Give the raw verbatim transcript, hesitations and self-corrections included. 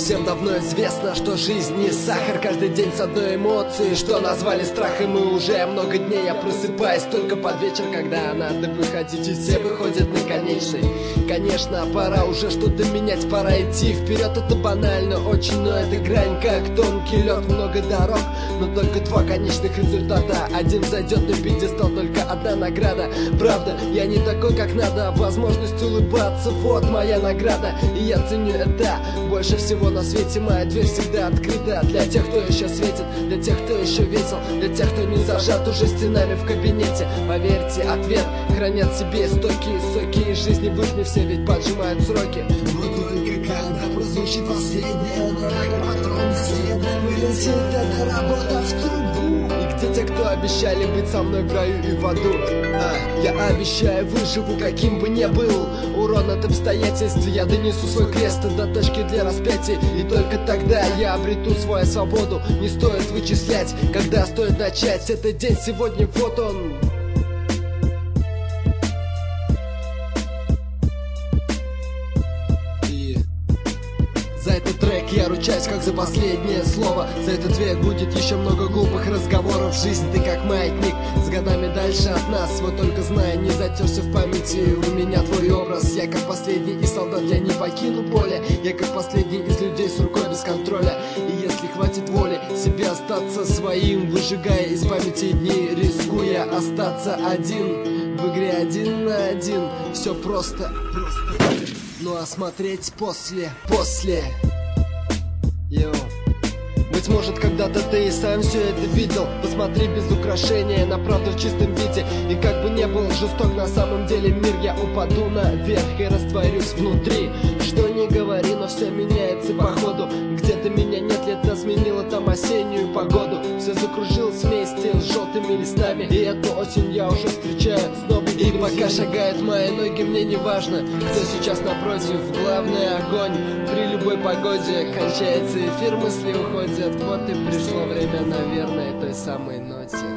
Всем давно известно, что жизнь не сахар, каждый день с одной эмоцией, что назвали страхом. И уже много дней я просыпаюсь только под вечер, когда надо выходить, и все выходят на конечный. Конечно, пора уже что-то менять, пора идти вперед. Это банально очень, но это грань, как тонкий лед. Много дорог, но только два конечных результата. Один зайдет на пьедестал, только одна награда. Правда, я не такой, как надо, возможность улыбаться, вот моя награда. И я ценю это больше всего на свете. Моя дверь всегда открыта для тех, кто еще светит, для тех, кто еще весел, для тех, кто не зажат уже стенами в кабинете. Поверьте, ответ хранят в себе стойкие соки, и жизни в их не все ведь поджимают сроки. Вот только когда прозвучит последняя нога, патрон следа вылетит эта работа в трубу. И где те, кто обещали быть со мной в раю и в аду? А, я обещаю, выживу, каким бы ни был урон от обстоятельств. Я донесу свой крест до точки для распятия, и только тогда я обрету свою свободу. Не стоит вычислять, когда стоит начать. Этот день сегодня, вот он. За этот трек я ручаюсь, как за последнее слово. За этот век будет еще много глупых разговоров. Жизнь, ты как маятник, с годами дальше от нас. Вот только знай, не затерся в памяти у меня твой образ. Я как последний из солдат, я не покину поле. Я как последний из людей с рукой без контроля. И если хватит воли себе остаться своим, выжигая из памяти дни, рискуя остаться один в игре один на один. Все просто, просто. Ну а смотреть после, после. Йоу. Быть может, когда-то ты и сам все это видел. Посмотри без украшения на правду в чистом виде. И как бы не был жесток на самом деле мир, я упаду наверх и растворюсь внутри. Что не говори, но все меняется по ходу. Где-то меня нет, лето сменило там осеннюю погоду. Все закружилось вместе с желтыми листами, и эту осень я уже встречаю снова. И пока шагают мои ноги, мне не важно, кто сейчас напротив. Главный огонь при любой погоде. Кончается эфир, мысли уходят. Вот и пришло время, наверное, той самой ноте.